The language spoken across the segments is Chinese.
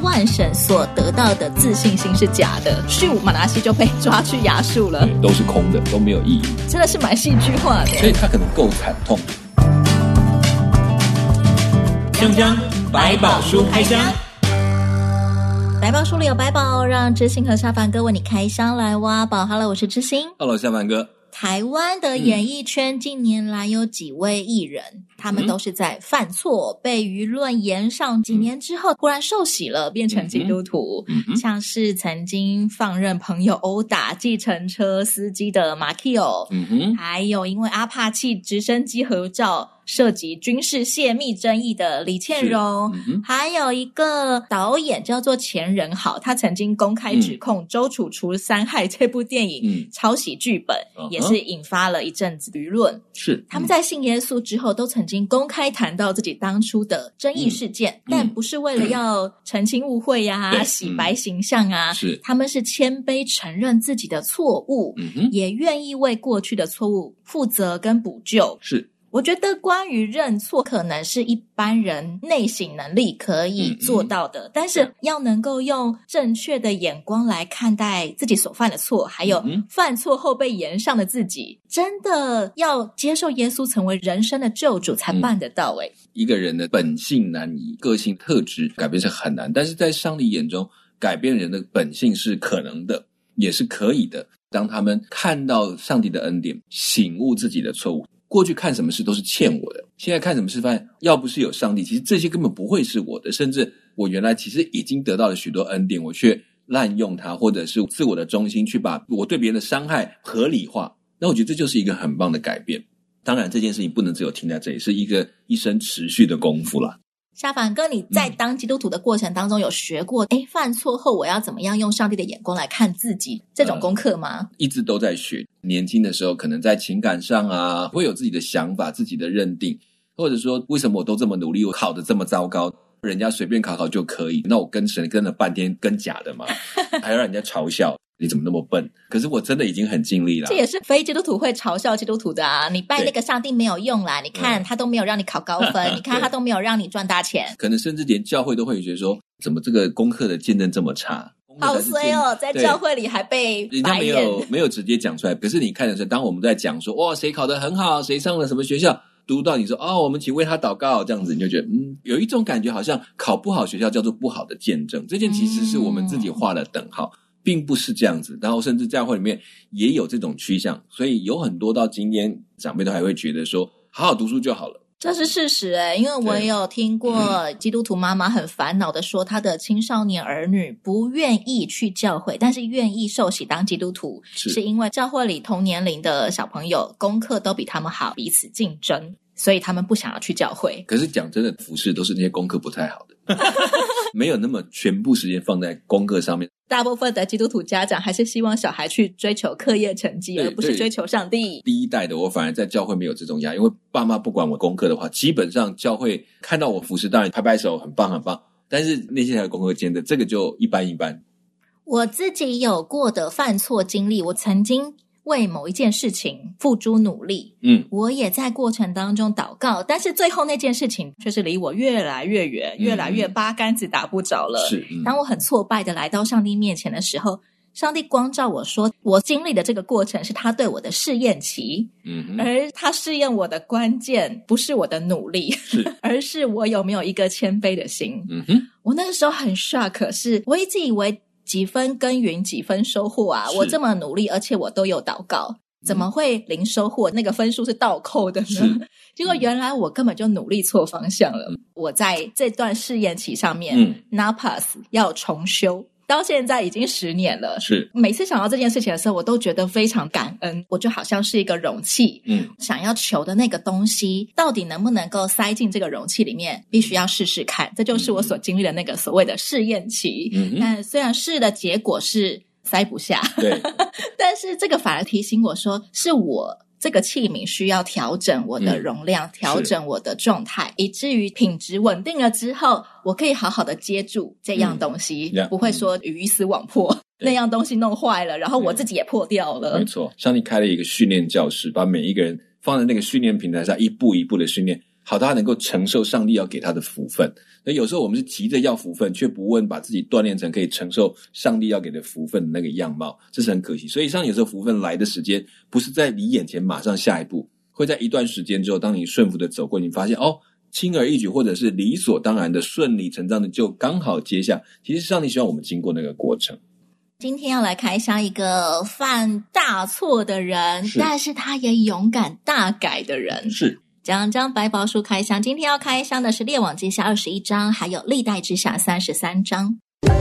万神所得到的自信心是假的，咻，马拿西就被抓去亚述了， 都是空的，都没有意义， 真的是蛮戏剧化的， 所以他可能够惨痛。 香香百宝书开箱， 百宝书里有百宝，让知心和下凡哥为你开箱来挖宝。Hello， 我是知心。 Hello， 下凡哥。 台湾的演艺圈近年来有几位艺人，他们都是在犯错，被舆论延上，几年之后忽然受洗了，变成基督徒。像是曾经放任朋友殴打计程车司机的马 Kio，还有因为阿帕契直升机合照涉及军事泄密争议的李倩蓉，还有一个导演叫做钱仁豪，他曾经公开指控周楚除三害这部电影抄袭剧本，也是引发了一阵子舆论。 是他们在信耶稣之后都曾经公开谈到自己当初的争议事件，但不是为了要澄清误会啊，洗白形象啊， 是他们是谦卑承认自己的错误，也愿意为过去的错误负责跟补救。 是我觉得关于认错可能是一般人内省能力可以做到的，但是要能够用正确的眼光来看待自己所犯的错，还有犯错后被延上的自己，真的要接受耶稣成为人生的救主才办得到。 一个人的本性难移，个性特质改变是很难，但是在上帝眼中改变人的本性是可能的，也是可以的。当他们看到上帝的恩典，醒悟自己的错误，过去看什么事都是欠我的，现在看什么事发现要不是有上帝，其实这些根本不会是我的，甚至我原来其实已经得到了许多恩典，我却滥用它，或者是自我的中心去把我对别人的伤害合理化。那我觉得这就是一个很棒的改变。当然这件事情不能只有停在这里，是一个一生持续的功夫啦。 夏凡哥，你在当基督徒的过程当中有学过犯错后我要怎么样用上帝的眼光来看自己这种功课吗？ 一直都在学。年轻的时候可能在情感上啊会有自己的想法，自己的认定，或者说为什么我都这么努力，我考得这么糟糕，人家随便考考就可以，那我跟神跟了半天跟假的嘛，还要让人家嘲笑你怎么那么笨，可是我真的已经很尽力了。 这也是非基督徒会嘲笑基督徒的啊，你拜那个上帝没有用啦，你看他都没有让你考高分你看他都没有让你赚大钱， 可能甚至连教会都会觉得说怎么这个功课的见证这么差， 好衰哦，在教会里还被白眼。 人家没有直接讲出来，可是你看的时候，当我们在讲说哇谁考得很好，谁上了什么学校，读到你说我们请为他祷告，这样子你就觉得有一种感觉好像考不好学校叫做不好的见证，这件其实是我们自己画了等号，并不是这样子。然后甚至教会里面也有这种趋向，所以有很多到今天长辈都还会觉得说好好读书就好了， 这是事实因为我也有听过基督徒妈妈很烦恼的说，她的青少年儿女不愿意去教会，但是愿意受洗当基督徒，是因为教会里同年龄的小朋友功课都比他们好，彼此竞争，所以他们不想要去教会。 可是讲真的，服事都是那些功课不太好的没有那么全部时间放在功课上面。 大部分的基督徒家长还是希望小孩去追求课业成绩，而不是追求上帝。 第一代的我反而在教会没有这种压力，因为爸妈不管我功课的话，基本上教会看到我服事当然拍拍手很棒很棒，但是那些还功课间的这个就一般一般。 我自己有过的犯错经历，我曾经为某一件事情付诸努力，我也在过程当中祷告，但是最后那件事情却是离我越来越远，越来越八竿子打不着了。当我很挫败的来到上帝面前的时候，上帝光照我说，我经历的这个过程是他对我的试验期，而他试验我的关键不是我的努力，而是我有没有一个谦卑的心。我那个时候很 shock， 是我一直以为几分耕耘几分收获啊，我这么努力而且我都有祷告，怎么会零收获，那个分数是倒扣的呢？结果原来我根本就努力错方向了。我在这段试验期上面not pass 要重修，到现在已经10年了。每次想到这件事情的时候，我都觉得非常感恩。我就好像是一个容器，想要求的那个东西到底能不能够塞进这个容器里面，必须要试试看。这就是我所经历的那个所谓的试验期。但虽然试的结果是塞不下，对但是这个反而提醒我说，是我这个器皿需要调整我的容量，调整我的状态，以至于品质稳定了之后，我可以好好的接住这样东西，不会说鱼死网破，那样东西弄坏了，然后我自己也破掉了。 没错，上帝开了一个训练教室，把每一个人放在那个训练平台上，一步一步的训练， 好他能够承受上帝要给他的福分。那有时候我们是急着要福分，却不问把自己锻炼成可以承受上帝要给的福分的那个样貌，这是很可惜。所以上有时候福分来的时间不是在你眼前马上下一步，会在一段时间之后，当你顺服的走过，你发现轻而易举，或者是理所当然的顺理成章的就刚好接下。其实上帝希望我们经过那个过程。 今天要来开箱一个犯大错的人，但是他也勇敢大改的人。 是讲百宝书开箱，今天要开箱的是列王记下21章，还有历代志下33章。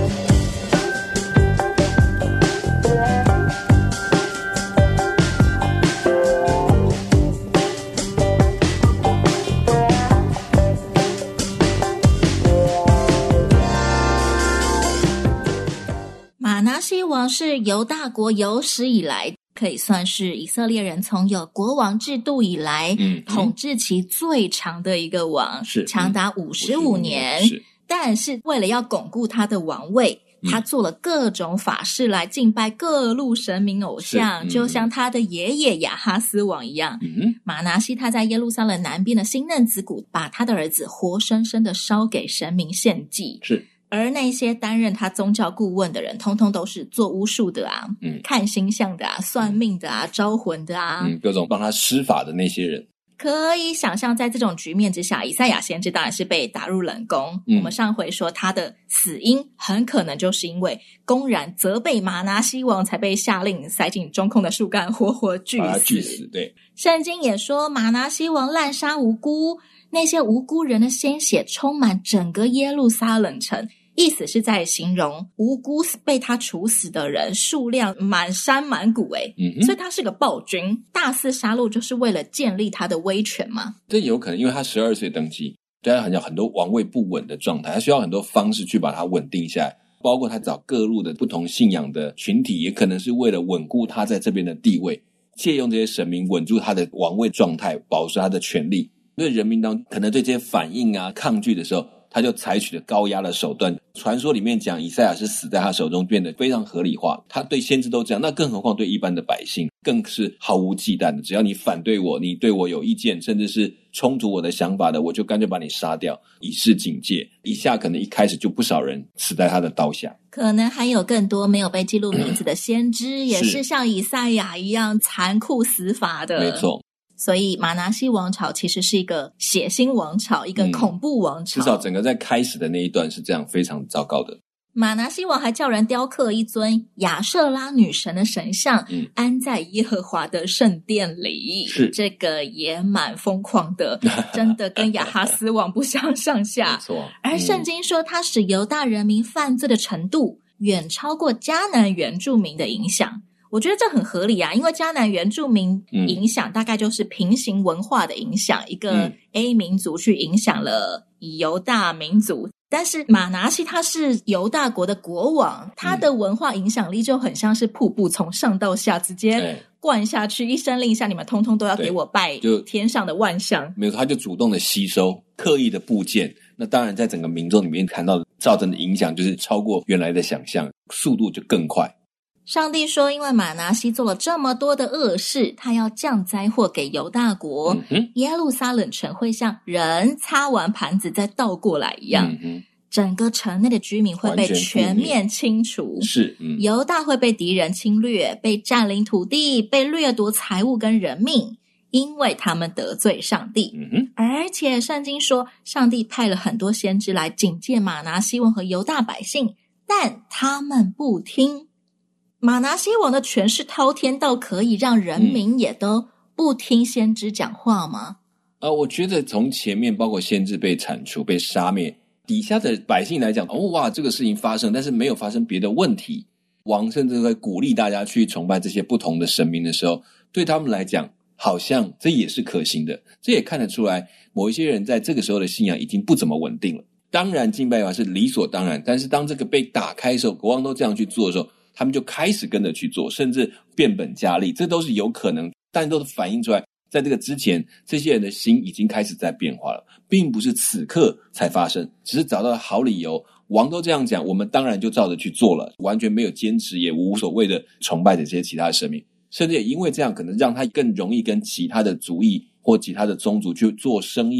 马拿西王是犹大国有史以来可以算是以色列人从有国王制度以来统治期最长的一个王，长达55年。但是为了要巩固他的王位，他做了各种法事来敬拜各路神明偶像，就像他的爷爷亚哈斯王一样。马拿西他在耶路撒冷南边的新嫩子谷，把他的儿子活生生的烧给神明献祭。而那些担任他宗教顾问的人，通通都是做巫术的啊，看星象的啊，算命的啊，招魂的啊， 各种帮他施法的那些人。 可以想象，在这种局面之下，以赛亚先知当然是被打入冷宫。我们上回说他的死因很可能就是因为公然责备马拿西王，才被下令塞进中空的树干，活活锯死。 对， 圣经也说马拿西王滥杀无辜，那些无辜人的鲜血充满整个耶路撒冷城，意思是在形容无辜被他处死的人数量满山满谷所以他是个暴君，大肆杀戮就是为了建立他的威权嘛。 这有可能因为他12岁登基，对他很多王位不稳的状态，他需要很多方式去把它稳定下来，包括他找各路的不同信仰的群体，也可能是为了稳固他在这边的地位，借用这些神明稳住他的王位状态，保持他的权力。因为人民当中可能对这些反应抗拒的时候，他就采取了高压的手段。传说里面讲以赛亚是死在他手中，变得非常合理化。他对先知都这样，那更何况对一般的百姓更是毫无忌惮的。只要你反对我，你对我有意见，甚至是冲突我的想法的，我就干脆把你杀掉，以示警戒。以下可能一开始就不少人死在他的刀下。 可能还有更多没有被记录名字的先知也是像以赛亚一样残酷死法的。 没错。 所以马拿西王朝其实是一个血腥王朝，一个恐怖王朝。 至少整个在开始的那一段是这样，非常糟糕的。 马拿西王还叫人雕刻一尊亚舍拉女神的神像，安在耶和华的圣殿里。这个也蛮疯狂的，真的跟亚哈斯王不相上下。 没错。 而圣经说他使犹大人民犯罪的程度远超过迦南原住民的影响。我觉得这很合理啊，因为迦南原住民影响大概就是平行文化的影响，一个 A 民族去影响了犹大民族。但是马拿西他是犹大国的国王，他的文化影响力就很像是瀑布，从上到下直接灌下去，一声令下，你们通通都要给我拜天上的万象。 没有，他就主动的吸收刻意的部件，那当然在整个民众里面看到造成的影响就是超过原来的想象，速度就更快。 上帝说因为马拿西做了这么多的恶事，他要降灾祸给犹大国，耶路撒冷城会像人擦完盘子再倒过来一样，整个城内的居民会被全面清除，犹大会被敌人侵略，被占领土地，被掠夺财物跟人命，因为他们得罪上帝。而且圣经说上帝派了很多先知来警戒马拿西王和犹大百姓，但他们不听。马拿西王的权势滔天到可以让人民也都不听先知讲话吗？ 我觉得从前面包括先知被铲除被杀灭，底下的百姓来讲，哇，这个事情发生，但是没有发生别的问题。王甚至会鼓励大家去崇拜这些不同的神明的时候，对他们来讲好像这也是可行的。这也看得出来某一些人在这个时候的信仰已经不怎么稳定了。当然敬拜是理所当然，但是当这个被打开的时候，国王都这样去做的时候，他们就开始跟着去做，甚至变本加厉，这都是有可能，但都反映出来在这个之前这些人的心已经开始在变化了，并不是此刻才发生，只是找到了好理由，王都这样讲，我们当然就照着去做了，完全没有坚持也无所谓的崇拜的这些其他的神明，甚至也因为这样可能让他更容易跟其他的族裔或其他的宗族去做生意，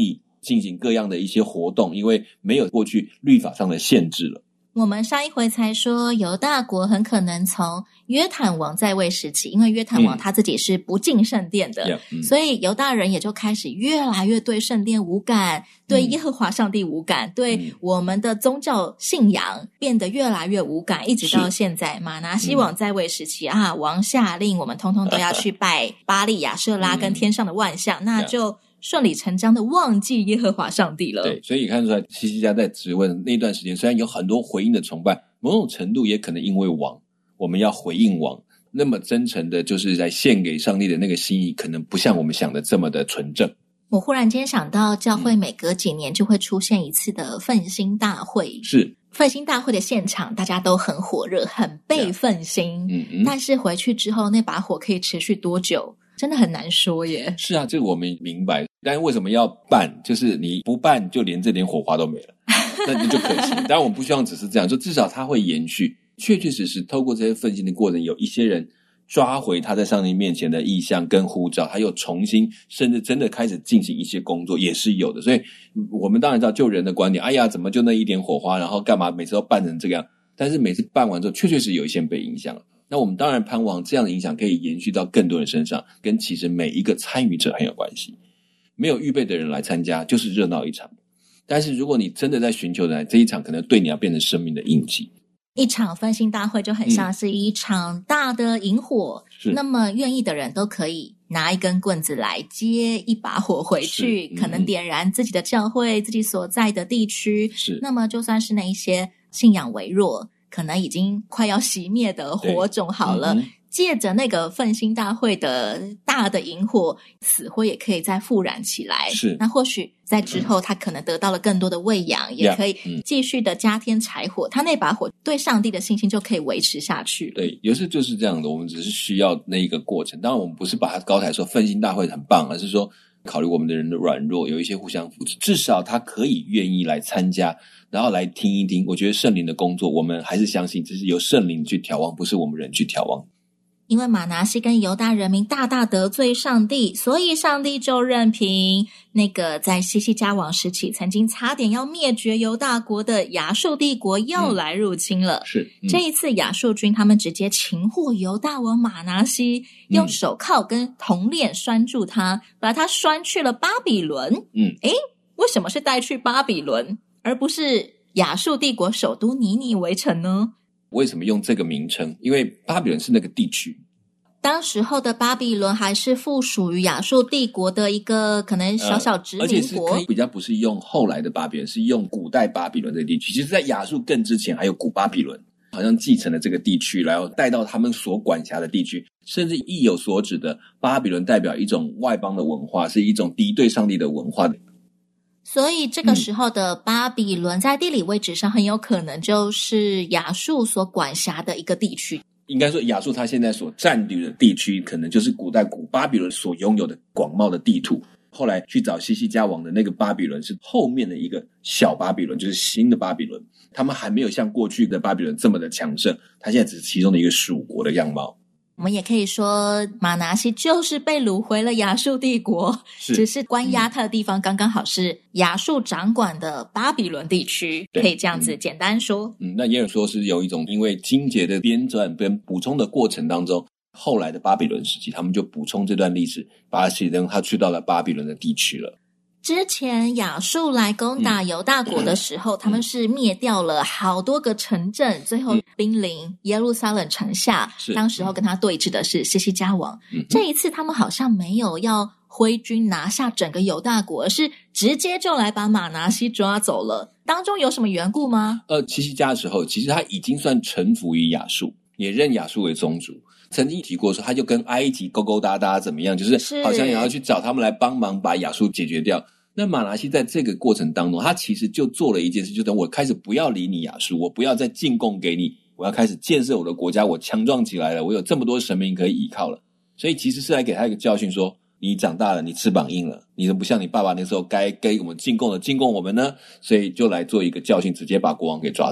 进行各样的一些活动，因为没有过去律法上的限制了。 我们上一回才说犹大国很可能从约坦王在位时期，因为约坦王他自己是不进圣殿的，所以犹大人也就开始越来越对圣殿无感，对耶和华上帝无感，对我们的宗教信仰变得越来越无感，一直到现在马拿西王在位时期王下令我们通通都要去拜巴力亚舍拉跟天上的万象，那就顺理成章的忘记耶和华上帝了。 对，所以你看出来希西家在质问那段时间，虽然有很多回应的崇拜，某种程度也可能因为王，我们要回应王，那么真诚的就是在献给上帝的那个心意，可能不像我们想的这么的纯正。 我忽然间想到，教会每隔几年就会出现一次的奋兴大会。 是奋兴大会的现场，大家都很火热，很被奋兴。但是回去之后，那把火可以持续多久？真的很难说耶。 是啊，这个我们明白，但为什么要办？就是你不办，就连这点火花都没了，那就可惜。当然我们不希望只是这样，就至少它会延续。确确实实透过这些奋兴的过程，有一些人抓回他在上帝面前的意向跟呼召，他又重新甚至真的开始进行一些工作，也是有的。所以我们当然知道就人的观点，哎呀怎么就那一点火花，然后干嘛每次都办成这个样，但是每次办完之后确确实有一些人被影响了。那我们当然盼望这样的影响可以延续到更多人身上，跟其实每一个参与者很有关系。没有预备的人来参加就是热闹一场，但是如果你真的在寻求的这一场，可能对你要变成生命的印记。 一场奋兴大会就很像是一场大的萤火，那么愿意的人都可以拿一根棍子来接一把火回去，可能点燃自己的教会，自己所在的地区。那么就算是那一些信仰微弱，可能已经快要熄灭的火种好了，借着那个奋兴大会的大的萤火，死灰也可以再复燃起来。那或许在之后他可能得到了更多的喂养，也可以继续的加添柴火，他那把火对上帝的信心就可以维持下去。 对，有时就是这样的，我们只是需要那一个过程。当然我们不是把它高抬说奋兴大会很棒，而是说考虑我们的人的软弱，有一些互相扶持，至少他可以愿意来参加，然后来听一听。我觉得圣灵的工作我们还是相信这是由圣灵去调望，不是我们人去调望。 因为马拿西跟犹大人民大大得罪上帝，所以上帝就任凭那个在西西家王时期曾经差点要灭绝犹大国的亚述帝国又来入侵了。这一次亚述军他们直接擒获犹大王马拿西，用手铐跟铜链拴住他，把他拴去了巴比伦。为什么是带去巴比伦，而不是亚述帝国首都尼尼微城呢？ 为什么用这个名称？因为巴比伦是那个地区， 当时候的巴比伦还是附属于亚述帝国的一个可能小小殖民国， 而且是可以比较不是用后来的巴比伦，是用古代巴比伦这个地区。其实在亚述更之前还有古巴比伦，好像继承了这个地区，然后带到他们所管辖的地区，甚至意有所指的巴比伦代表一种外邦的文化，是一种敌对上帝的文化。 所以这个时候的巴比伦在地理位置上很有可能就是亚述所管辖的一个地区。 应该说亚述它现在所占据的地区可能就是古代古巴比伦所拥有的广袤的地图。后来去找西西家王的那个巴比伦是后面的一个小巴比伦，就是新的巴比伦，他们还没有像过去的巴比伦这么的强盛，他现在只是其中的一个属国的样貌。 我们也可以说马拿西就是被掳回了亚述帝国，只是关押他的地方刚刚好是亚述掌管的巴比伦地区，可以这样子简单说。 那也有说是有一种因为经节的编撰跟补充的过程当中，后来的巴比伦时期他们就补充这段历史，把它写成他去到了巴比伦的地区了。 之前亚述来攻打犹大国的时候，他们是灭掉了好多个城镇，最后兵临耶路撒冷城下，当时候跟他对峙的是西西家王。这一次他们好像没有要挥军拿下整个犹大国，而是直接就来把马拿西抓走了。当中有什么缘故吗？ 西西家的时候其实他已经算臣服于亚述，也认亚述为宗主。曾经提过说他就跟埃及勾勾搭搭怎么样，就是好像也要去找他们来帮忙把亚述解决掉。那马拿西在这个过程当中，他其实就做了一件事，就等我开始不要理你亚述，我不要再进贡给你，我要开始建设我的国家，我强壮起来了，我有这么多神明可以依靠了。所以其实是来给他一个教训说，你长大了，你翅膀硬了，你都不像你爸爸那时候该给我们进贡的进贡我们呢，所以就来做一个教训，直接把国王给抓走。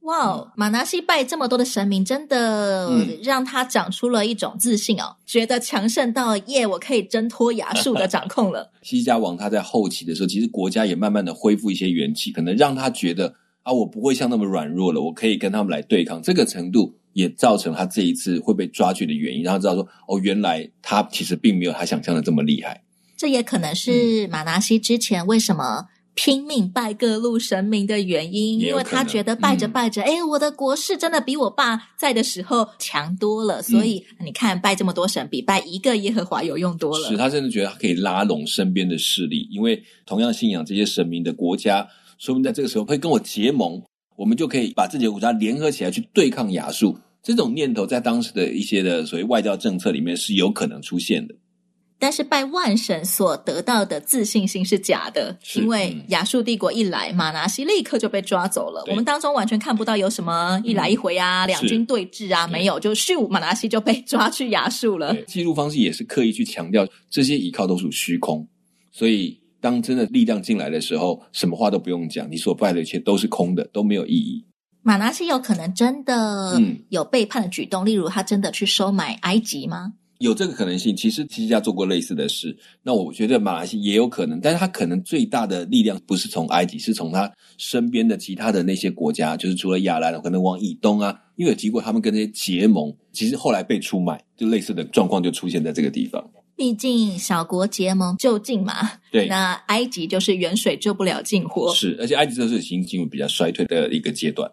哇，马拿西拜这么多的神明，真的让他长出了一种自信哦，觉得强盛到我可以挣脱亚述的掌控了。 西西家王他在后期的时候，其实国家也慢慢的恢复一些元气，可能让他觉得我不会像那么软弱了，我可以跟他们来对抗，这个程度也造成他这一次会被抓去的原因，让他知道说原来他其实并没有他想象的这么厉害。 这也可能是马拿西之前为什么拼命拜各路神明的原因，因为他觉得拜着拜着我的国势真的比我爸在的时候强多了，所以你看拜这么多神比拜一个耶和华有用多了。 是，他真的觉得他可以拉拢身边的势力，因为同样信仰这些神明的国家说不定在这个时候会跟我结盟，我们就可以把自己的国家联合起来去对抗亚述。这种念头在当时的一些的所谓外交政策里面是有可能出现的。 但是拜万神所得到的自信心是假的，因为亚述帝国一来，马拿西立刻就被抓走了。我们当中完全看不到有什么一来一回啊，两军对峙啊，没有，就咻，马拿西就被抓去亚述了。 记录方式也是刻意去强调这些依靠都属虚空，所以当真的力量进来的时候，什么话都不用讲，你所拜的一切都是空的，都没有意义。 马拿西有可能真的有背叛的举动，例如他真的去收买埃及吗？ 有这个可能性，其实西西家做过类似的事，那我觉得马拿西也有可能，但是他可能最大的力量不是从埃及，是从他身边的其他的那些国家，就是除了亚兰可能往以东啊，因为有提过他们跟那些结盟，其实后来被出卖，就类似的状况就出现在这个地方。 毕竟小国结盟就近嘛， 对， 那埃及就是远水救不了近火， 是，而且埃及这是已经进入比较衰退的一个阶段。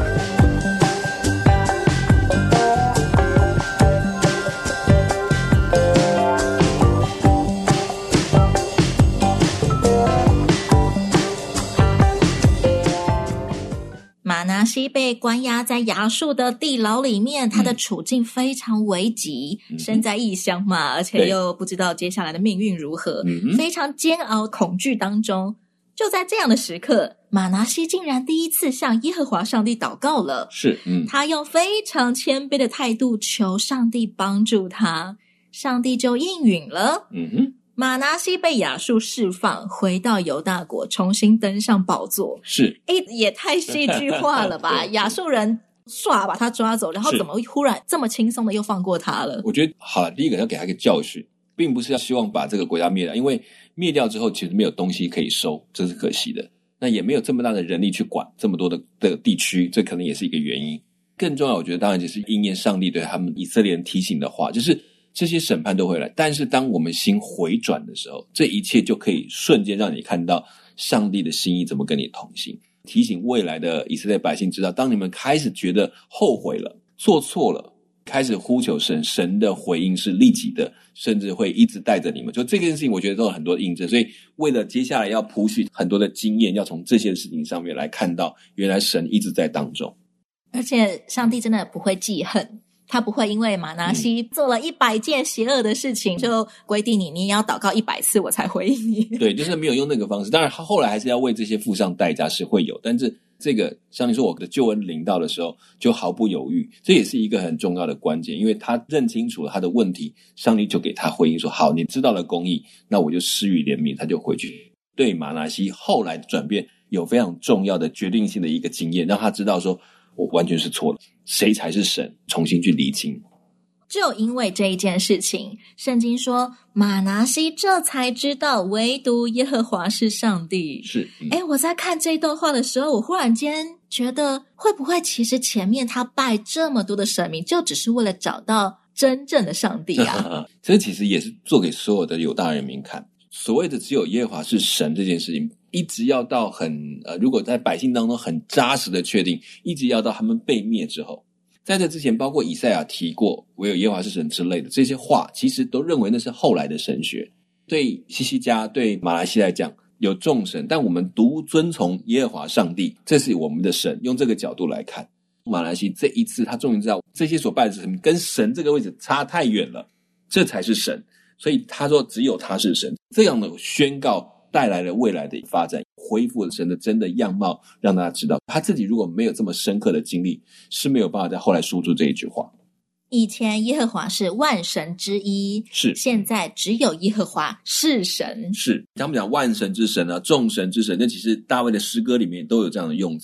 马拿西被关押在亚述的地牢里面，他的处境非常危急，身在异乡嘛，而且又不知道接下来的命运如何，非常煎熬恐惧当中。就在这样的时刻，马拿西竟然第一次向耶和华上帝祷告了。 是， 他用非常谦卑的态度求上帝帮助他，上帝就应允了。马拿西被亚述释放，回到犹大国，重新登上宝座。 是， 也太戏剧化了吧？亚述人唰把他抓走，然后怎么忽然这么轻松的又放过他了？ 我觉得好了，第一个要给他一个教训，并不是要希望把这个国家灭掉，因为灭掉之后其实没有东西可以收，这是可惜的。那也没有这么大的人力去管这么多的地区，这可能也是一个原因。更重要，我觉得当然就是应验上帝对他们以色列人提醒的话，就是这些审判都会来，但是当我们心回转的时候，这一切就可以瞬间让你看到上帝的心意怎么跟你同行。提醒未来的以色列百姓知道，当你们开始觉得后悔了，做错了，开始呼求神，神的回应是立即的，甚至会一直带着你们。就这件事情我觉得都有很多的印证，所以为了接下来要谱取很多的经验，要从这些事情上面来看到原来神一直在当中。 而且上帝真的不会记恨，他不会因为马拿西做了100件邪恶的事情，就规定你也要祷告100次我才回应你。 对，就是没有用那个方式。当然他后来还是要为这些付上代价，是会有，但是这个上帝说我的救恩临到的时候就毫不犹豫，这也是一个很重要的关键，因为他认清楚了他的问题，上帝就给他回应说，好，你知道了公义，那我就施予怜悯。他就回去。对马拿西后来的转变有非常重要的决定性的一个经验，让他知道说我完全是错的，谁才是神，重新去厘清。 就因为这一件事情，圣经说马拿西这才知道唯独耶和华是上帝。 是， 我在看这段话的时候，我忽然间觉得会不会其实前面他拜这么多的神明，就只是为了找到真正的上帝啊？ 这其实也是做给所有的犹大人民看，所谓的只有耶和华是神这件事情，一直要到如果在百姓当中很扎实的确定，一直要到他们被灭之后。在这之前，包括以赛亚提过唯有耶和华是神之类的这些话，其实都认为那是后来的神学。对西西家对马来西亚来讲有众神，但我们独遵从耶和华上帝，这是我们的神。用这个角度来看，马来西亚这一次他终于知道这些所拜的神跟神这个位置差太远了，这才是神。所以他说只有他是神，这样的宣告带来了未来的发展，恢复了神的真的样貌，让大家知道他自己如果没有这么深刻的经历，是没有办法在后来说出这一句话。 以前耶和华是万神之一， 是， 现在只有耶和华是神。 是，他们讲万神之神啊，众神之神，那其实大卫的诗歌里面都有这样的用词。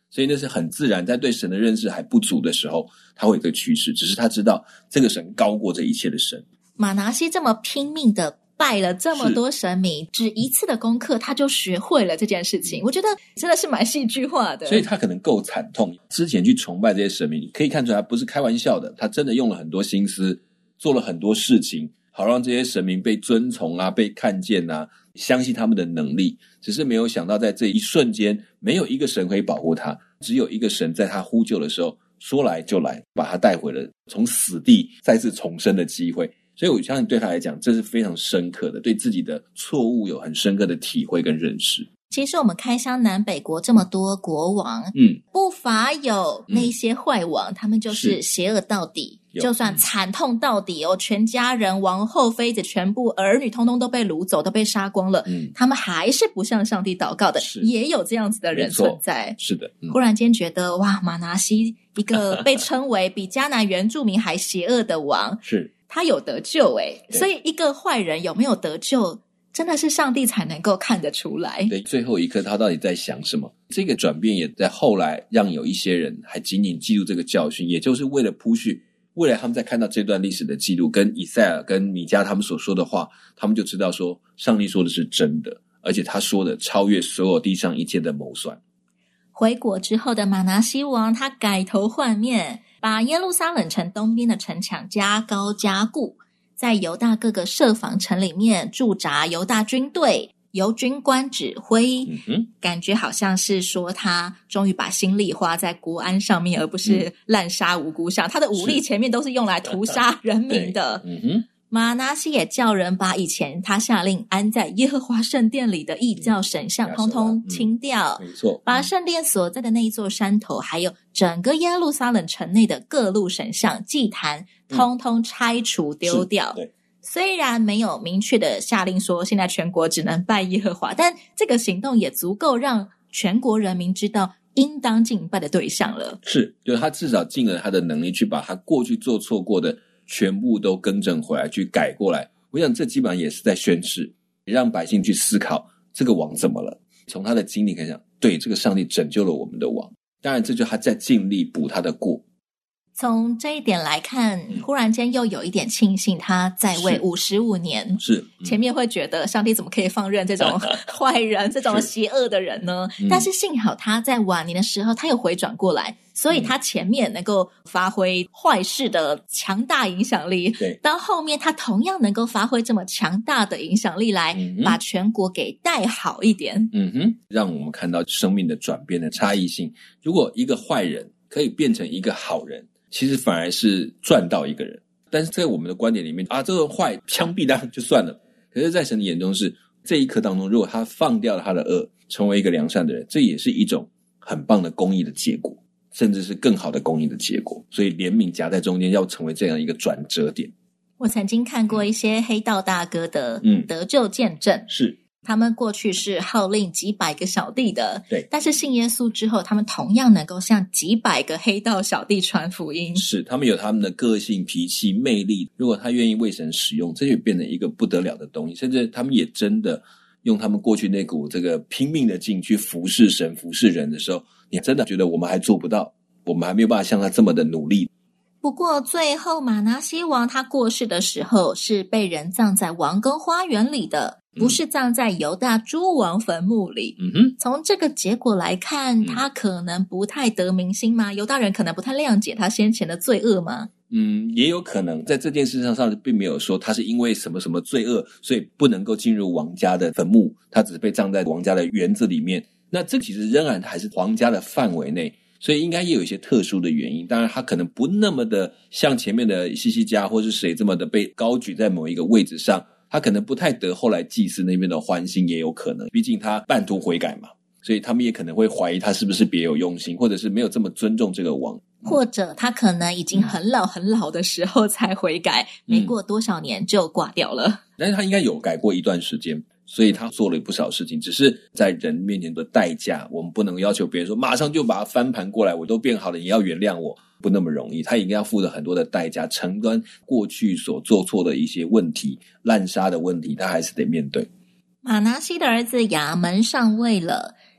所以那是很自然，在对神的认识还不足的时候，他会有这个趋势，只是他知道这个神高过这一切的神。 马拿西这么拼命的拜了这么多神明，只一次的功课他就学会了这件事情，我觉得真的是蛮戏剧化的。 所以他可能够惨痛，之前去崇拜这些神明，可以看出来他不是开玩笑的，他真的用了很多心思，做了很多事情，好让这些神明被尊崇啊，被看见啊，相信他们的能力。只是没有想到在这一瞬间，没有一个神可以保护他，只有一个神在他呼救的时候说来就来，把他带回了从死地再次重生的机会。所以我相信对他来讲这是非常深刻的，对自己的错误有很深刻的体会跟认识。 其实我们开箱南北国这么多国王，不乏有那些坏王，他们就是邪恶到底，就算惨痛到底哦，全家人、王后、妃子、全部儿女通通都被掳走，都被杀光了，他们还是不向上帝祷告的，也有这样子的人存在。 是的， 忽然间觉得哇，马拿西一个被称为比迦南原住民还邪恶的王， 是他有得救诶，所以一个坏人有没有得救，真的是上帝才能够看得出来。 对，最后一刻他到底在想什么？这个转变也在后来让有一些人还紧紧记住这个教训，也就是为了铺叙未来他们在看到这段历史的记录，跟以赛亚跟米迦他们所说的话，他们就知道说上帝说的是真的，而且他说的超越所有地上一切的谋算。 回国之后的马拿西王，他改头换面，把耶路撒冷城东边的城墙加高加固，在犹大各个设防城里面驻扎犹大军队，由军官指挥，感觉好像是说他终于把心力花在国安上面，而不是滥杀无辜上，他的武力前面都是用来屠杀人民的。马拿西也叫人把以前他下令安在耶和华圣殿里的异教神像通通清掉， 没错， 把圣殿所在的那一座山头，还有整个耶路撒冷城内的各路神像、祭坛通通拆除丢掉。虽然没有明确的下令说现在全国只能拜耶和华，但这个行动也足够让全国人民知道应当敬拜的对象了。 是，就是他至少尽了他的能力去把他过去做错过的全部都更正回来，去改过来。我想这基本上也是在宣示，让百姓去思考这个王怎么了。从他的经历可以讲，对，这个上帝拯救了我们的王。当然这就是他在尽力补他的过。 从这一点来看，忽然间又有一点庆幸他在位55年。 是， 前面会觉得上帝怎么可以放任这种坏人这种邪恶的人呢？但是幸好他在晚年的时候他有回转过来，所以他前面能够发挥坏事的强大影响力，到后面他同样能够发挥这么强大的影响力来把全国给带好一点。 让我们看到生命的转变的差异性。如果一个坏人可以变成一个好人，其实反而是赚到一个人。但是在我们的观点里面这个坏枪毙他就算了，可是在神的眼中是这一刻当中，如果他放掉了他的恶，成为一个良善的人，这也是一种很棒的公义的结果，甚至是更好的公义的结果。所以怜悯夹在中间，要成为这样一个转折点。 我曾经看过一些黑道大哥的得救见证， 是他们过去是号令几百个小弟的， 对， 但是信耶稣之后，他们同样能够向几百个黑道小弟传福音。 是，他们有他们的个性、脾气、魅力，如果他愿意为神使用，这就变成一个不得了的东西。甚至他们也真的用他们过去那股这个拼命的劲去服侍神、服侍人的时候，你真的觉得我们还做不到，我们还没有办法像他这么的努力。 不过最后马拿西王他过世的时候是被人葬在王宫花园里的，不是葬在犹大诸王坟墓里。从这个结果来看，他可能不太得民心吗？犹大人可能不太谅解他先前的罪恶吗？ 也有可能在这件事上并没有说他是因为什么什么罪恶所以不能够进入王家的坟墓，他只是被葬在王家的园子里面。那这其实仍然还是皇家的范围内，所以应该也有一些特殊的原因。当然他可能不那么的像前面的西西家或是谁这么的被高举在某一个位置上，他可能不太得后来祭司那边的欢心，也有可能毕竟他半途悔改嘛，所以他们也可能会怀疑他是不是别有用心，或者是没有这么尊重这个王， 或者他可能已经很老很老的时候才悔改，没过多少年就挂掉了。 但是他应该有改过一段时间，所以他做了不少事情，只是在人面前的代价，我们不能要求别人说马上就把它翻盘过来，我都变好了，你要原谅我，不那么容易。他应该要付了很多的代价，承担过去所做错的一些问题，滥杀的问题，他还是得面对。 马拿西的儿子亚门上位了，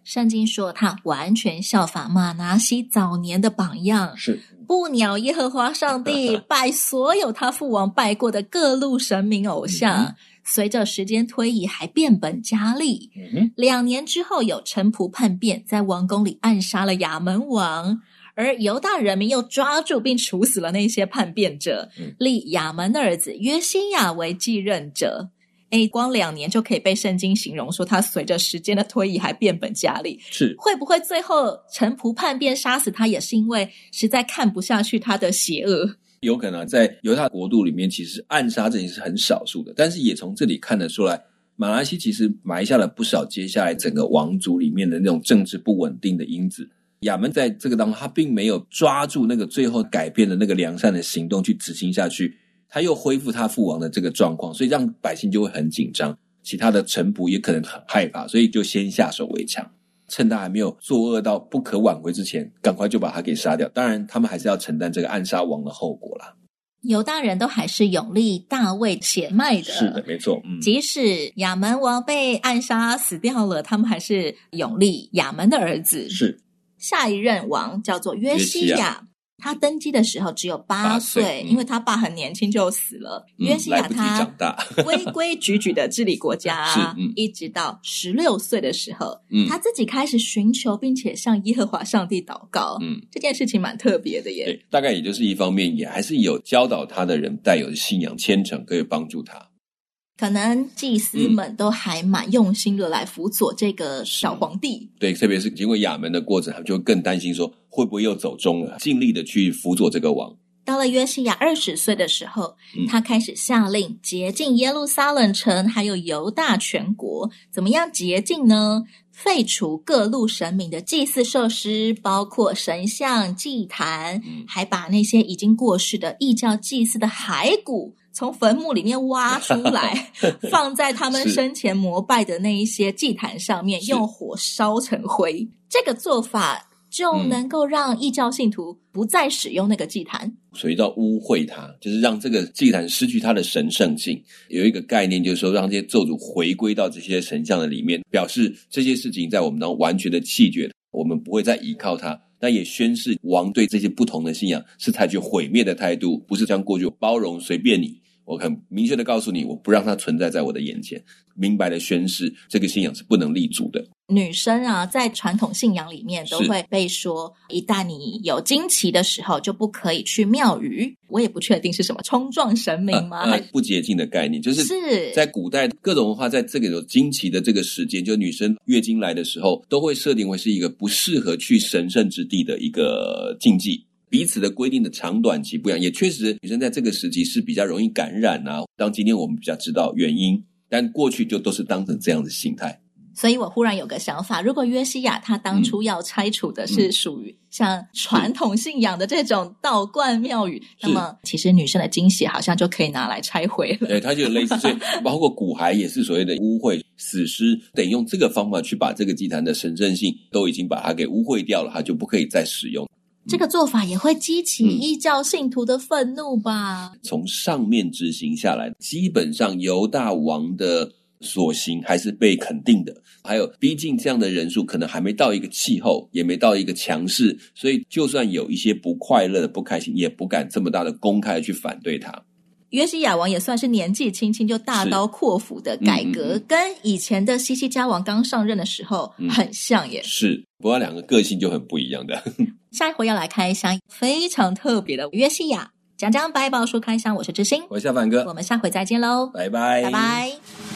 圣经说他完全效法马拿西早年的榜样， 是不鸟耶和华上帝，拜所有他父王拜过的各路神明偶像。随着时间推移还变本加厉。2年之后有臣仆叛变，在王宫里暗杀了亚门王，而犹大人民又抓住并处死了那些叛变者，立亚门的儿子约西亚为继任者。光2年就可以被圣经形容说他随着时间的推移还变本加厉。 是会不会最后臣仆叛变杀死他，也是因为实在看不下去他的邪恶？ 有可能在犹大国度里面，其实暗杀这件事是很少数的，但是也从这里看得出来，马拿西其实埋下了不少接下来整个王族里面的那种政治不稳定的因子。亚门在这个当中，他并没有抓住那个最后改变的那个良善的行动去执行下去，他又恢复他父王的这个状况，所以让百姓就会很紧张，其他的臣仆也可能很害怕，所以就先下手为强，趁他还没有作恶到不可挽回之前，赶快就把他给杀掉。当然他们还是要承担这个暗杀王的后果啦。 犹大人都还是拥立大卫血脉的， 是的，没错。 即使亚门王被暗杀死掉了，他们还是拥立亚门的儿子。 是下一任王叫做约西亚，他登基的时候只有8岁，因为他爸很年轻就死了。约西亚他规规矩矩的治理国家，一直到16岁的时候，他自己开始寻求并且向耶和华上帝祷告。这件事情蛮特别的耶。 对，大概也就是一方面，也还是有教导他的人带有信仰虔诚，可以帮助他。 可能祭司们都还蛮用心的来辅佐这个小皇帝。 对，特别是经过亚门的过程，他们就会更担心说会不会又走钟了，尽力的去辅佐这个王。 到了约西亚20岁的时候，他开始下令洁净耶路撒冷城还有犹大全国。怎么样洁净呢？废除各路神明的祭祀设施，包括神像、祭坛，还把那些已经过世的异教祭司的骸骨从坟墓里面挖出来放在他们生前膜拜的那一些祭坛上面，用火烧成灰。这个做法就能够让异教信徒不再使用那个祭坛， 所以叫污秽它，就是让这个祭坛失去它的神圣性。有一个概念就是说，让这些咒诅回归到这些神像的里面，表示这些事情在我们当中完全的弃绝，我们不会再依靠它。但也宣示王对这些不同的信仰是采取毁灭的态度，不是像过去包容随便你，我很明确的告诉你，我不让它存在在我的眼前，明白的宣示这个信仰是不能立足的。 女生啊，在传统信仰里面都会被说，一旦你有经期的时候就不可以去庙宇。我也不确定是什么冲撞神明吗？ 不洁净的概念，就是在古代各种文化在这个有经期的这个时间，就女生月经来的时候，都会设定为是一个不适合去神圣之地的一个禁忌。彼此的规定的长短期不一样，也确实女生在这个时期是比较容易感染啊。当今天我们比较知道原因，但过去就都是当成这样的形态。 所以我忽然有个想法，如果约西亚他当初要拆除的是属于像传统信仰的这种道观庙宇，那么其实女生的经血好像就可以拿来拆毁了。 对，它就类似，所以包括骨骸也是所谓的污秽死尸，得用这个方法去把这个祭坛的神圣性都已经把它给污秽掉了，它就不可以再使用。 这个做法也会激起异教信徒的愤怒吧？ 从上面执行下来，基本上犹大王的所行还是被肯定的，还有逼近这样的人数可能还没到一个气候，也没到一个强势，所以就算有一些不快乐的不开心，也不敢这么大的公开去反对他。 约西亚王也算是年纪轻轻就大刀阔斧的改革，跟以前的西西家王刚上任的时候很像耶。 是，不过两个个性就很不一样的。 下一回要来开箱非常特别的约西亚，讲讲百宝书开箱，我是知心， 我是小凡哥， 我们下回再见喽， 拜拜， 拜拜。